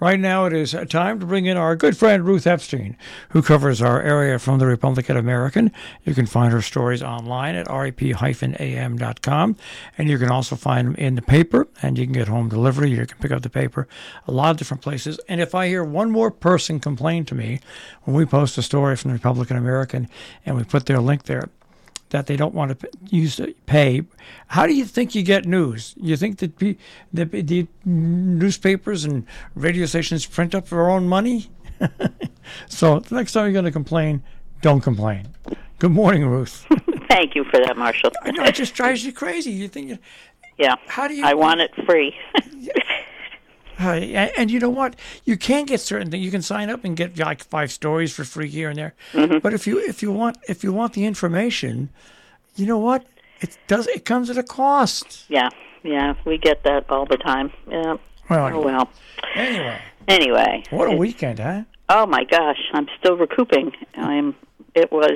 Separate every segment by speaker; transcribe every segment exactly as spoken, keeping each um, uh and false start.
Speaker 1: Right now it is time to bring in our good friend Ruth Epstein, who covers our area from the Republican American. You can find her stories online at r e p dash a m dot com, and you can also find them in the paper, and you can get home delivery. You can pick up the paper a lot of different places. And if I hear one more person complain to me when we post a story from the Republican American and we put their link there, that they don't want to use pay. How do you think you get news? You think that the, the, the newspapers and radio stations print up their own money? So the next time you're going to complain, don't complain. Good morning, Ruth.
Speaker 2: Thank you for that, Marshall.
Speaker 1: I know, it just drives you crazy. You think,
Speaker 2: yeah,
Speaker 1: how do you?
Speaker 2: I want it free.
Speaker 1: Uh, and you know what? You can get certain things. You can sign up and get like five stories for free here and there.
Speaker 2: Mm-hmm.
Speaker 1: But if you if you want if you want the information, you know what? It does. It comes at a cost.
Speaker 2: Yeah, yeah, we get that all the time. Yeah.
Speaker 1: Well,
Speaker 2: oh well.
Speaker 1: Anyway.
Speaker 2: Anyway.
Speaker 1: What a weekend, huh?
Speaker 2: Oh my gosh, I'm still recouping. I'm. It was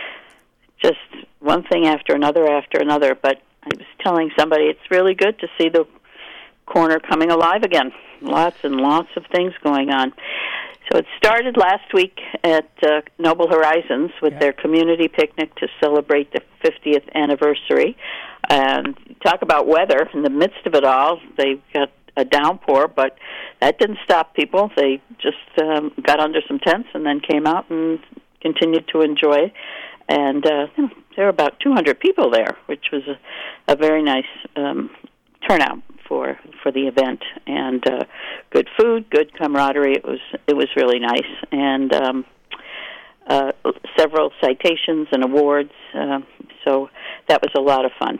Speaker 2: just one thing after another after another. But I was telling somebody it's really good to see the corner coming alive again. Lots and lots of things going on. So it started last week at uh, Noble Horizons with yeah. their community picnic to celebrate the fiftieth anniversary. And talk about weather. In the midst of it all, they got a downpour, but that didn't stop people. They just um, got under some tents and then came out and continued to enjoy. And uh, there were about two hundred people there, which was a, a very nice um, turnout for for the event, and uh, good food, good camaraderie. It was it was really nice, and um, uh, several citations and awards. Uh, so that was a lot of fun.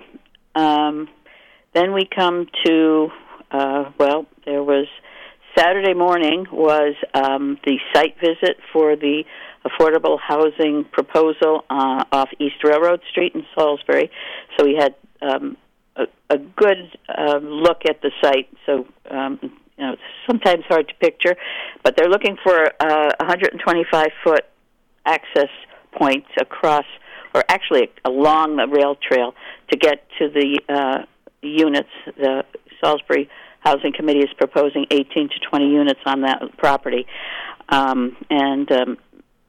Speaker 2: Um, then we come to uh, well, there was Saturday morning was um, the site visit for the affordable housing proposal uh, off East Railroad Street in Salisbury. So we had Um, A, a good uh, look at the site. So, um, you know, it's sometimes hard to picture, but they're looking for uh, one hundred twenty-five foot access points across, or actually along the rail trail to get to the uh, units. The Salisbury Housing Committee is proposing eighteen to twenty units on that property. Um, and um,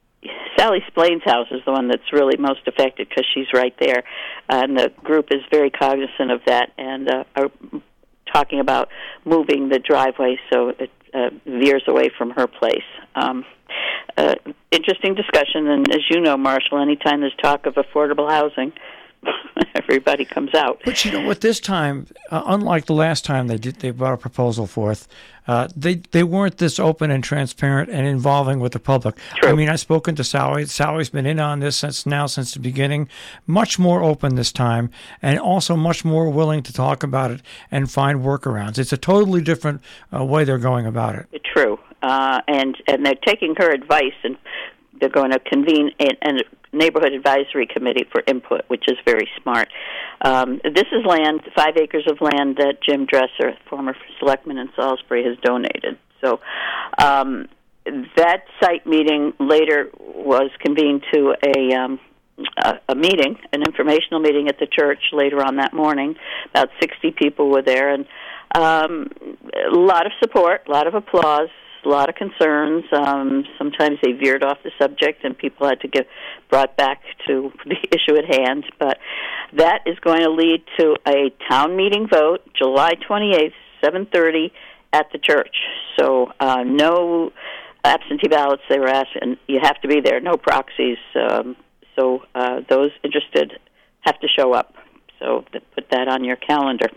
Speaker 2: Sally Splain's house is the one that's really most affected because she's right there, and the group is very cognizant of that and uh, are talking about moving the driveway so it uh, veers away from her place. Um, uh, interesting discussion, and as you know, Marshall, anytime there's talk of affordable housing, everybody comes out.
Speaker 1: But you know what? This time, uh, unlike the last time they did, they brought a proposal forth. Uh, they they weren't this open and transparent and involving with the public.
Speaker 2: True.
Speaker 1: I mean, I've spoken to Sally. Sally's been in on this since now since the beginning. Much more open this time, and also much more willing to talk about it and find workarounds. It's a totally different uh, way they're going about it.
Speaker 2: True, uh, and and they're taking her advice, and they're going to convene a, a neighborhood advisory committee for input, which is very smart. Um, this is land, five acres of land that Jim Dresser, former selectman in Salisbury, has donated. So um, that site meeting later was convened to a, um, a, a meeting, an informational meeting at the church later on that morning. About sixty people were there, and um, a lot of support, a lot of applause, a lot of concerns. Um, sometimes they veered off the subject and people had to get brought back to the issue at hand. But that is going to lead to a town meeting vote, July twenty-eighth, seven thirty, at the church. So uh, no absentee ballots, they were asked, and you have to be there, no proxies. Um, so uh, those interested have to show up. So put that on your calendar.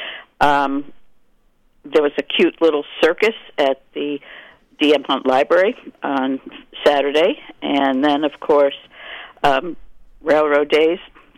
Speaker 2: Um, There was a cute little circus at the D M Hunt Library on Saturday, and then, of course, um, Railroad Days,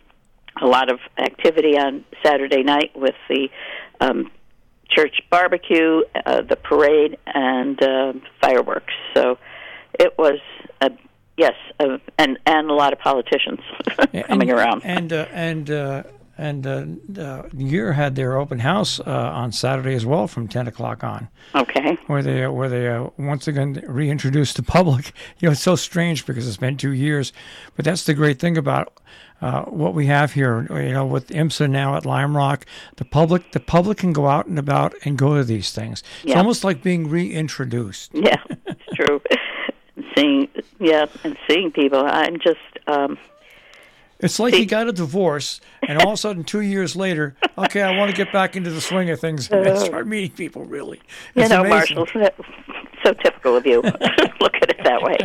Speaker 2: a lot of activity on Saturday night with the um, church barbecue, uh, the parade, and uh, fireworks. So it was, a, yes, a, and, and a lot of politicians coming
Speaker 1: and,
Speaker 2: around.
Speaker 1: And, uh, and uh, and uh, uh, Year had their open house uh, on Saturday as well from ten o'clock on.
Speaker 2: Okay.
Speaker 1: Where they where they uh, once again reintroduced the public. You know, it's so strange because it's been two years, but that's the great thing about uh, what we have here. You know, with IMSA now at Lime Rock, the public the public can go out and about and go to these things. It's
Speaker 2: yeah.
Speaker 1: almost like being reintroduced.
Speaker 2: Yeah, it's true. seeing yeah, and seeing people. I'm just. Um,
Speaker 1: It's like you got a divorce, and all of a sudden, two years later, okay, I want to get back into the swing of things and start meeting people, really. It's
Speaker 2: you know,
Speaker 1: amazing.
Speaker 2: Marshall, so typical of you. Look at it that way.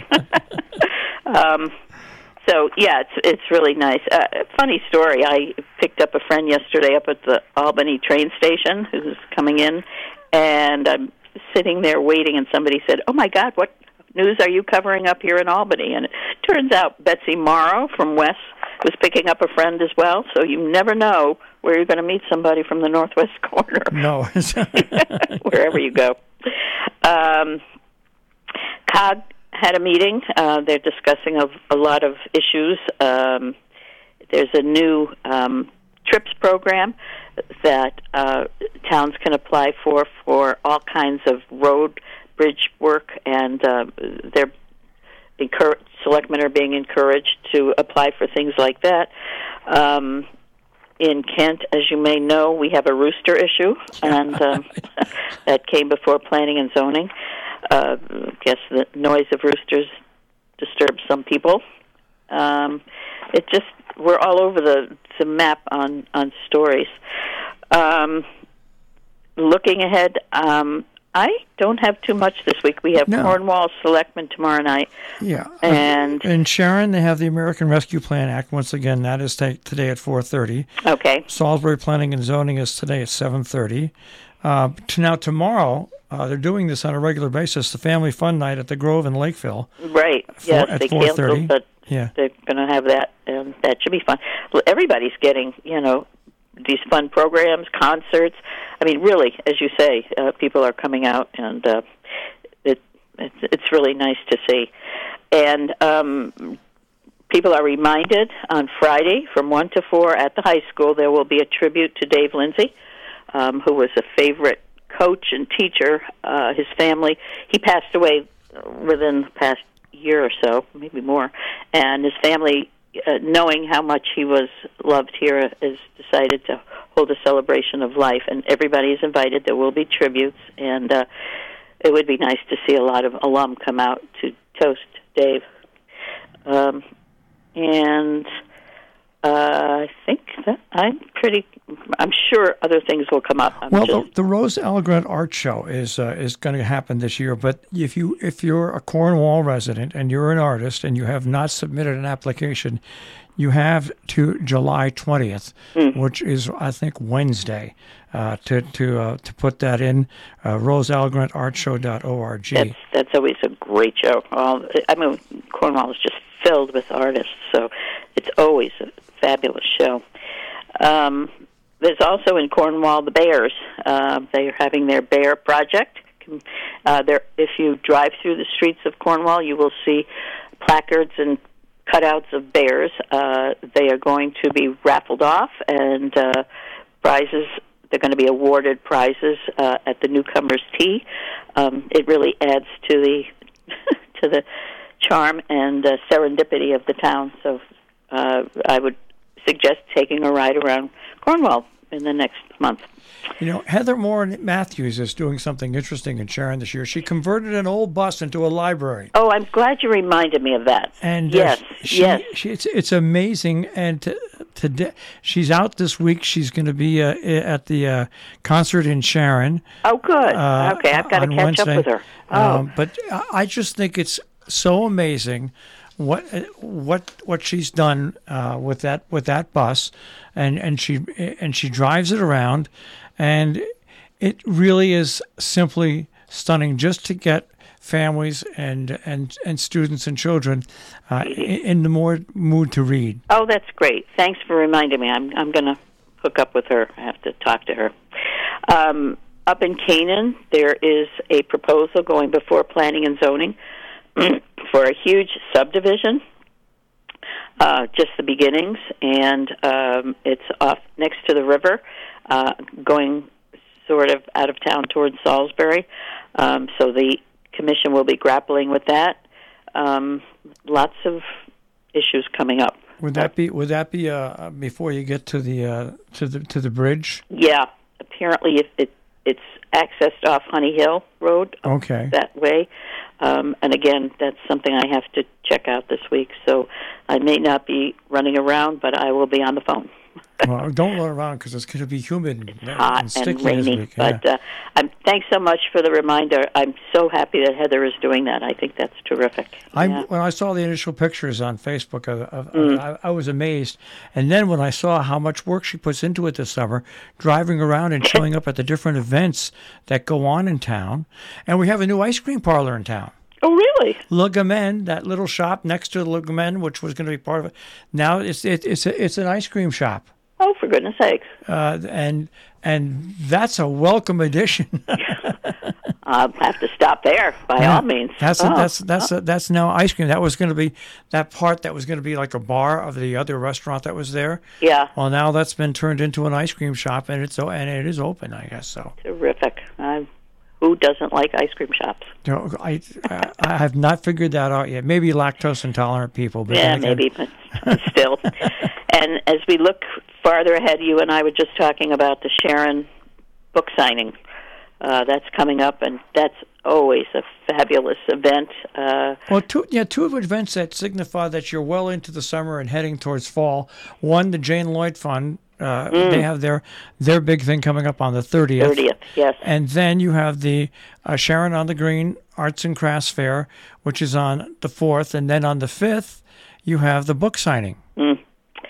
Speaker 2: um, so, yeah, it's it's really nice. Uh, funny story, I picked up a friend yesterday up at the Albany train station who's coming in, and I'm sitting there waiting, and somebody said, oh, my God, what news are you covering up here in Albany? And it turns out Betsy Morrow from West was picking up a friend as well, so you never know where you're going to meet somebody from the northwest corner.
Speaker 1: No.
Speaker 2: Wherever you go. Um, C O G had a meeting. Uh, they're discussing a, a lot of issues. Um, there's a new um, TRIPS program that uh, towns can apply for for all kinds of road, bridge work, and uh, they're encouraged. Selectmen are being encouraged to apply for things like that. Um, in Kent, as you may know, we have a rooster issue, and um, that came before planning and zoning. Uh, I guess the noise of roosters disturbs some people. Um, it just we're all over the, the map on on stories. Um, looking ahead. Um, I don't have too much this week. We have
Speaker 1: no.
Speaker 2: Cornwall Selectmen tomorrow night.
Speaker 1: Yeah.
Speaker 2: And
Speaker 1: in Sharon, they have the American Rescue Plan Act. Once again, that is t- today at four thirty.
Speaker 2: Okay.
Speaker 1: Salisbury Planning and Zoning is today at seven thirty. Uh, to now, tomorrow, uh, they're doing this on a regular basis, the Family Fun Night at the Grove in Lakeville.
Speaker 2: Right.
Speaker 1: For,
Speaker 2: yes,
Speaker 1: at
Speaker 2: they
Speaker 1: four thirty.
Speaker 2: canceled, but
Speaker 1: yeah.
Speaker 2: they're going to have that, and that should be fun. Well, everybody's getting, you know, these fun programs, concerts. I mean, really, as you say, uh, people are coming out, and uh, it, it's, it's really nice to see. And um, people are reminded on Friday from one to four at the high school there will be a tribute to Dave Lindsay, um, who was a favorite coach and teacher. Uh, his family, he passed away within the past year or so, maybe more, and his family, Uh, knowing how much he was loved here, has decided to hold a celebration of life, and everybody is invited. There will be tributes, and uh, it would be nice to see a lot of alum come out to toast Dave. Um, and uh, I think that I'm pretty. I'm sure other things will come up. I'm
Speaker 1: well,
Speaker 2: just,
Speaker 1: the, the Rose Algrant Art Show is uh, is going to happen this year. But if you if you're a Cornwall resident and you're an artist and you have not submitted an application, you have to July twentieth, mm. which is I think Wednesday, uh, to to uh, to put that in. Uh, rose algrant art show dot org.
Speaker 2: That's that's always a great show. All, I mean, Cornwall is just filled with artists, so it's always a fabulous show. Um, there's also in Cornwall the Bears. Uh, they are having their Bear Project. Uh, there, if you drive through the streets of Cornwall, you will see placards and cutouts of bears. Uh, they are going to be raffled off, and uh, prizes. They're going to be awarded prizes uh, at the newcomers' tea. Um, it really adds to the to the charm and uh, serendipity of the town. So uh, I would suggest taking a ride around Cornwall in the next month.
Speaker 1: You know, Heather Moore Matthews is doing something interesting in Sharon this year. She converted an old bus into a library.
Speaker 2: Oh, I'm glad you reminded me of that.
Speaker 1: And
Speaker 2: yes,
Speaker 1: uh, she,
Speaker 2: yes,
Speaker 1: she, it's it's amazing. And to, today she's out this week. She's going to be uh, at the uh, concert in Sharon.
Speaker 2: Oh, good.
Speaker 1: Uh,
Speaker 2: okay, I've got to catch
Speaker 1: Wednesday.
Speaker 2: up with her. Oh,
Speaker 1: um, but I just think it's so amazing what what what she's done uh, with that with that bus, and, and she and she drives it around, and it really is simply stunning just to get families and and, and students and children uh, in, in the more mood to read.
Speaker 2: Oh, that's great. Thanks for reminding me. I'm I'm going to hook up with her. I have to talk to her. Um, up in Canaan, there is a proposal going before Planning and Zoning for a huge subdivision. uh, just the beginnings, and um, it's off next to the river, uh, going sort of out of town towards Salisbury. Um, so the commission will be grappling with that. Um, lots of issues coming up.
Speaker 1: Would that be would that be uh, before you get to the uh, to the to the bridge?
Speaker 2: Yeah, apparently it, it it's accessed off Honey Hill Road.
Speaker 1: Okay.
Speaker 2: That way, um, and again, that's something I have to check out this week. So I may not be running around, but I will be on the phone.
Speaker 1: Well, don't run around because it's going to be humid and,
Speaker 2: Hot
Speaker 1: and sticky
Speaker 2: and rainy.
Speaker 1: this week. Yeah.
Speaker 2: But uh, I'm, thanks so much for the reminder. I'm so happy that Heather is doing that. I think that's terrific.
Speaker 1: I
Speaker 2: Yeah.
Speaker 1: When I saw the initial pictures on Facebook, of, of,
Speaker 2: Mm.
Speaker 1: I, I was amazed. And then when I saw how much work she puts into it this summer, driving around and showing up at the different events that go on in town, and we have a new ice cream parlor in town.
Speaker 2: Oh, really?
Speaker 1: Le Gamin, that little shop next to Le Gamin, which was going to be part of it. Now it's it, it's a, it's an ice cream shop.
Speaker 2: Oh, for goodness sakes.
Speaker 1: Uh, and and that's a welcome addition.
Speaker 2: I'll have to stop there, by
Speaker 1: Yeah,
Speaker 2: all means.
Speaker 1: That's
Speaker 2: oh.
Speaker 1: that's that's that's now ice cream. That was going to be that part that was going to be like a bar of the other restaurant that was there.
Speaker 2: Yeah.
Speaker 1: Well, now that's been turned into an ice cream shop, and it's o- and it is open, I guess so.
Speaker 2: Terrific. Uh, who doesn't like ice cream shops?
Speaker 1: You know, I I I have not figured that out yet. Maybe lactose intolerant people. But
Speaker 2: Yeah,
Speaker 1: then again-
Speaker 2: maybe, but still. And as we look farther ahead, you and I were just talking about the Sharon book signing. Uh, that's coming up, and that's always a fabulous event. Uh,
Speaker 1: Well, two yeah, two of events that signify that you're well into the summer and heading towards fall. One, the Jane Lloyd Fund. Uh,
Speaker 2: Mm.
Speaker 1: They have their their big thing coming up on the thirtieth.
Speaker 2: thirtieth, yes.
Speaker 1: And then you have the uh, Sharon on the Green Arts and Crafts Fair, which is on the fourth. And then on the fifth, you have the book signing.
Speaker 2: Mm.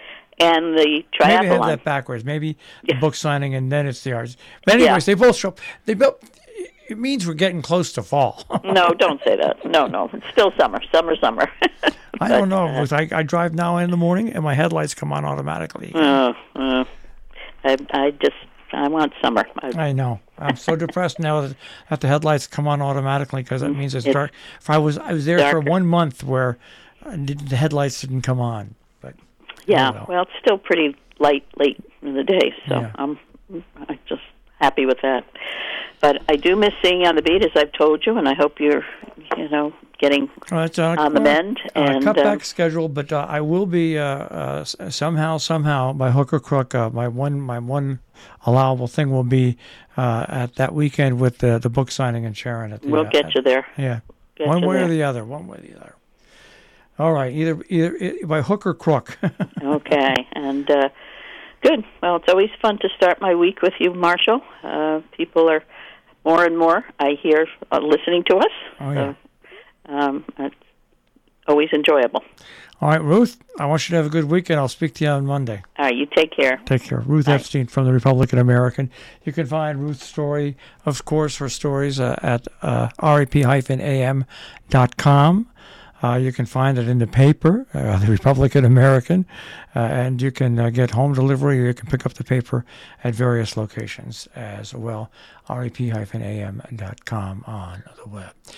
Speaker 2: And the
Speaker 1: Maybe I have
Speaker 2: triathlon.
Speaker 1: that backwards. Maybe the
Speaker 2: Yeah.
Speaker 1: book signing and then it's the arts. But anyways, they both show. They both. It means we're getting close to fall.
Speaker 2: No, don't say that. No, no. It's still summer. Summer, summer.
Speaker 1: I don't know. because I, I drive now in the morning and my headlights come on automatically.
Speaker 2: Uh, uh, I, I just, I want summer. I,
Speaker 1: I know. I'm so depressed now that, that the headlights come on automatically because that means it's,
Speaker 2: It's
Speaker 1: dark. If I was I was there
Speaker 2: darker.
Speaker 1: for one month where uh, the headlights didn't come on. But
Speaker 2: yeah,
Speaker 1: oh, well.
Speaker 2: well, it's still pretty light late in the day, so
Speaker 1: Yeah.
Speaker 2: I'm, I'm just happy with that. But I do miss seeing you on the beat, as I've told you, and I hope you're, you know, getting
Speaker 1: Well, it's uh,
Speaker 2: on the mend.
Speaker 1: uh,
Speaker 2: And
Speaker 1: cut
Speaker 2: uh,
Speaker 1: back schedule, but uh, I will be uh, uh, s- somehow, somehow, by hook or crook, uh, my one, my one allowable thing will be uh, at that weekend with the the book signing in Sharon. At the,
Speaker 2: we'll
Speaker 1: uh,
Speaker 2: get
Speaker 1: at-
Speaker 2: you there.
Speaker 1: Yeah,
Speaker 2: Get
Speaker 1: one
Speaker 2: you
Speaker 1: way or
Speaker 2: there.
Speaker 1: the other. One way or the other. All right, either either i- by hook or crook.
Speaker 2: Okay, and uh, good. Well, it's always fun to start my week with you, Marshall. Uh, people are more and more, I hear, uh, listening to us.
Speaker 1: Oh, yeah.
Speaker 2: So, um, it's always enjoyable.
Speaker 1: All right, Ruth, I want you to have a good weekend. I'll speak to you on Monday.
Speaker 2: All right, you take care.
Speaker 1: Take care. Ruth
Speaker 2: Bye.
Speaker 1: Epstein from the Republican American. You can find Ruth's story, of course, her stories uh, at uh, R E P A M dot com. Uh, you can find it in the paper, uh, the Republican American, uh, and you can uh, get home delivery or you can pick up the paper at various locations as well. R E P A M dot com on the web.